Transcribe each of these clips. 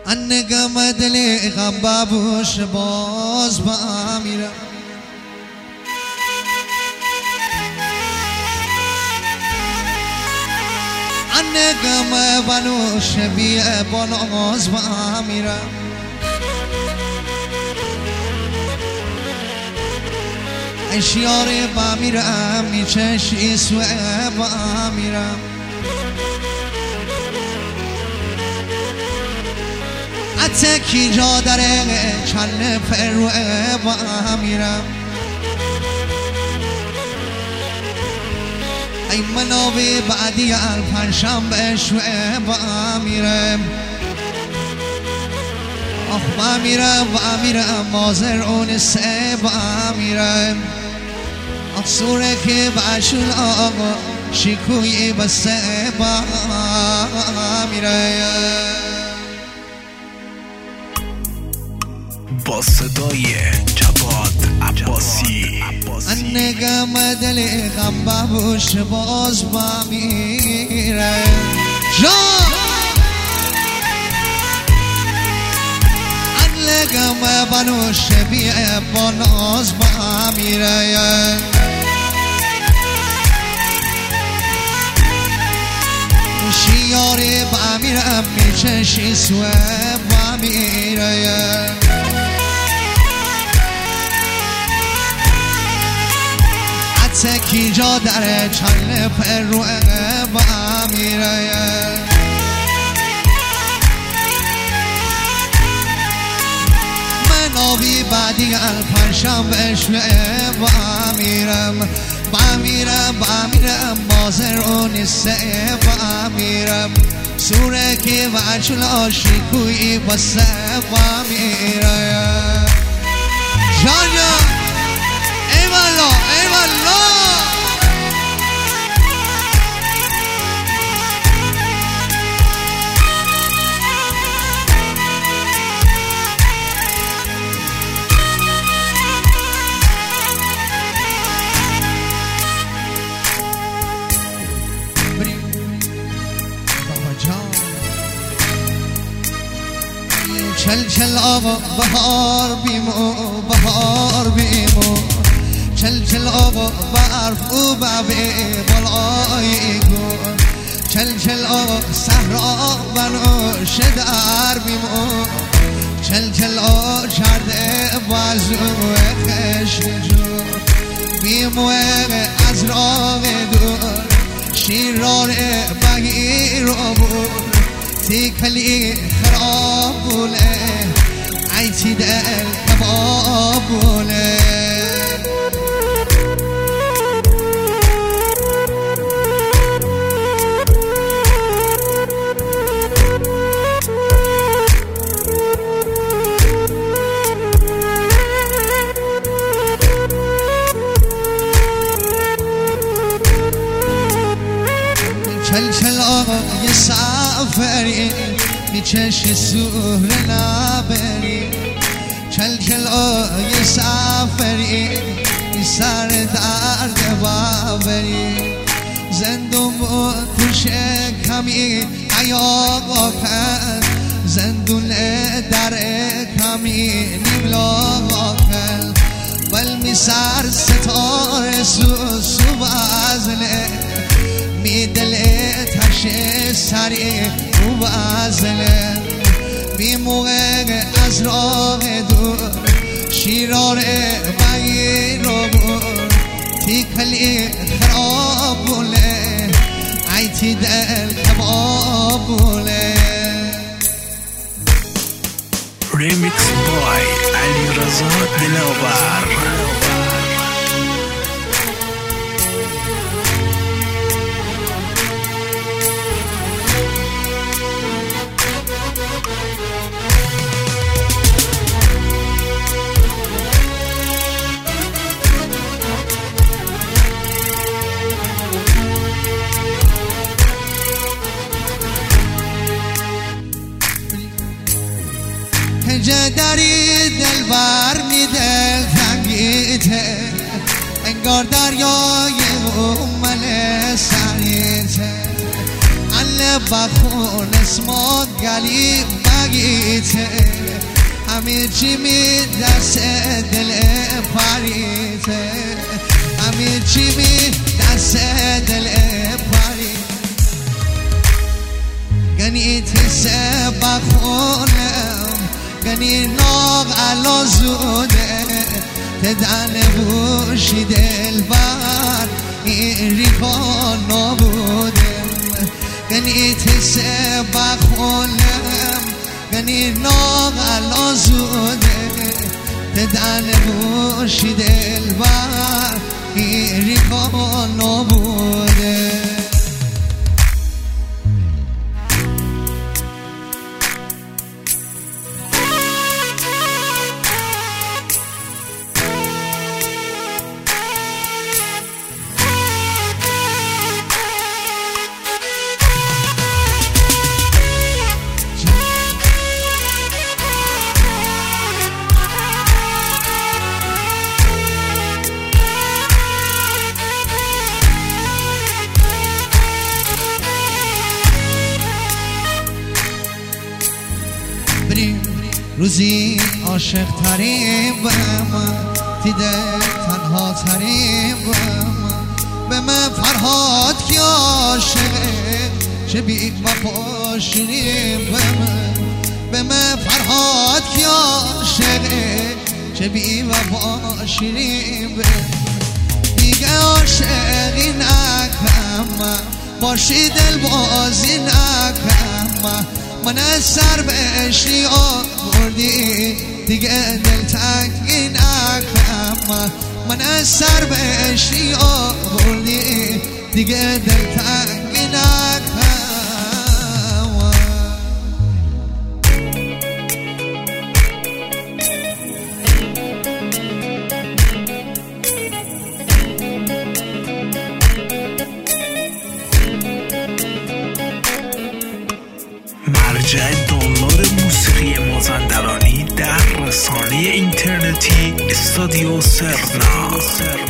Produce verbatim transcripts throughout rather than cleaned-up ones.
انگم دل غم بابوش باز با میرم انگم بنوش بی بناز با میرم اشیار با میرم میچشی سوه با میرم حتی کی جا داره چند پروه با میرم ای منابع بعدی پنجشنبه شوه با میرم آخ با میرم با میرم مازر اون سه با میرم آخ سوره که باشون آقا شکوی بسه با میرم با صدای جواد عباسی انگم دل غم بابوش باز با میره جان انگم بنوش بی بناز با میره شیاری با میرم میچشی سوه با میره کی جا داره چند پروه با میره من آبی بعدی پنجشنبه شوه با میرم با میرم با میرم بازر اون سه با میرم سوره که وچل آشی کوی بسه با میره جان جان ایوالا ایوالا چل چل آقا بهار بیمو بهار بیمو چل چل آقا برف او بابی بالای گو چل چل آقا صحرا بنو شدار بیمو چل چل آقا چرده بازو خشجو بیمو از راه دور شیران بگیر و بور تیکلی خرابوله عیتی دل کبابوله چل چل آقا یه سفری میچشی سور نبری چل چل آقا یه سفری می سر درد بابری زندون بود توش کمی عیاقا کن زندون در کمی نیملاقا کن بل می سر ستاره سو سو بازله می دل تش سری او بازله بی موقع از راه دور شیران بگیر رو بور تیکلی خرابوله عیتی دل کبابوله ریمیکس بای علی رضا دلاور دری دل بر می دل تنگیته انگار دریای اومل سریته علی بخون اسمات گلی بگیته همه چی می دست دل پریته همه چی می دست دل پریته گنی تسه بخونم گنی ناغ علا زوده تدن بوشی دل بر این ریکان نبودم گنی تسه بخونم گنی ناغ علا زوده تدن بوشی دل بر این ریکان نبوده روزی عاشق تریم به من دیده تنها تریم به من به من فرهاد که عاشقه چه بی وفا شیرین به من به من فرهاد که عاشقه چه بی وفا شیرین به من دیگه عاشقی نکنم باشی دل بازی نکنم من از سر بهشتی آوردی دیگه دل تنگی نکنم من از سر بهشتی آوردی دیگه دل تنگی نکنم مرجع دانلود موسیقی مازندرانی در رسانه اینترنتی استودیو سرنا.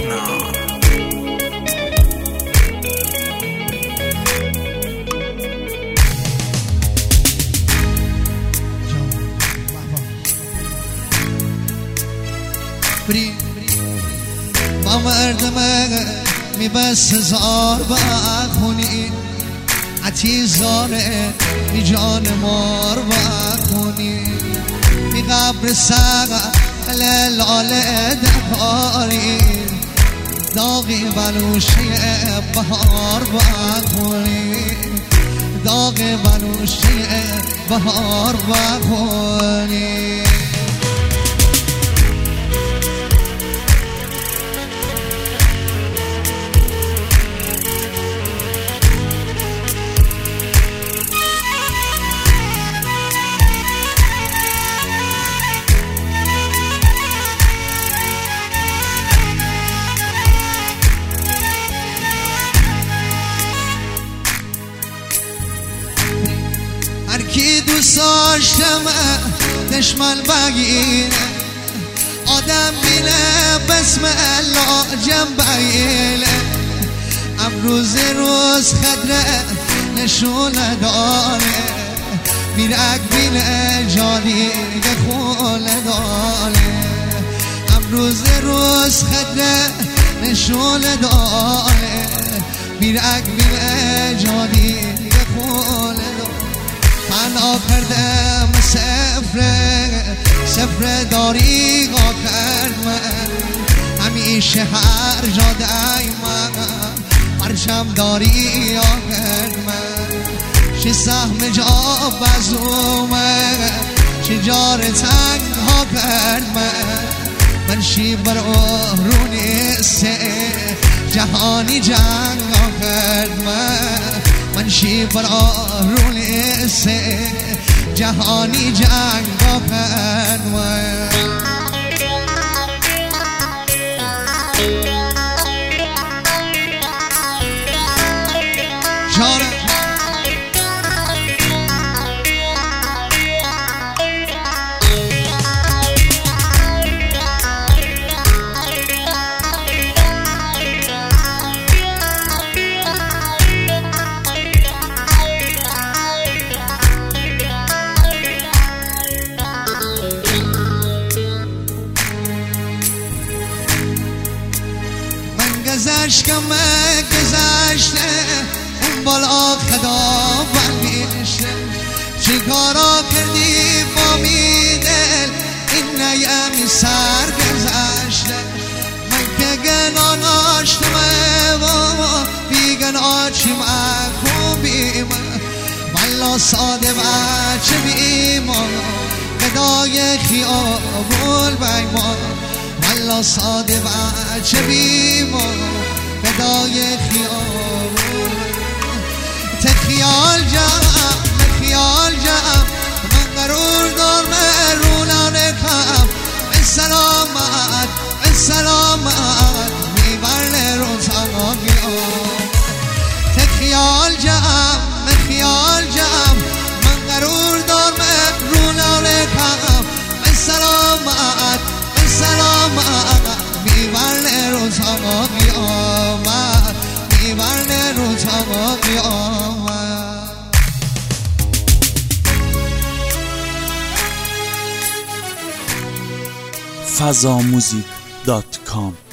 با مردم میبست زار بخونی عتی زاره می جان مار بخونی می قبر سقا لاله دهاری داغی بلوشی بهار بخونی داغی بلوشی بهار بخونی کی دوست داشتم دشمن بگیره آدم بینه بسم الله جم بگیره امروز روز خدره نشون داره میرک بینه جانی خون داره امروز روز خدره نشون داره میرک بینه جانی خون داره فنا کردم سفره سفره داری گا کرد من همیشه هر جا دایما پرچم داری یا کرد من چه سهم جا بزومه چه جار تنگ ها کرد من من شی بر رونی سه جهانی جنگ ها کرد من من شی بر رونی سه جهانی جنگ ها کرد من غم گذشته اون بالا خدا بندیشته چی کارا کردی با می دل این نیمی سر گذشته من که گنا ناشتمه و بیگنا چی مکن بیمه والا ساده بچه بیمان گدای خیابون بیمان والا ساده بچه بیمان گدای خیابون تخیال جام خیال جام من قرار دارم رونانه کم به سلامت به سلامت میبرن روزها بیام تخیال جام خیال جام من قرار دارم رونانه کم به سلامت به سلامت میبرن روزها قیامت میبرن روزها قیامت فضاموزیک دات کام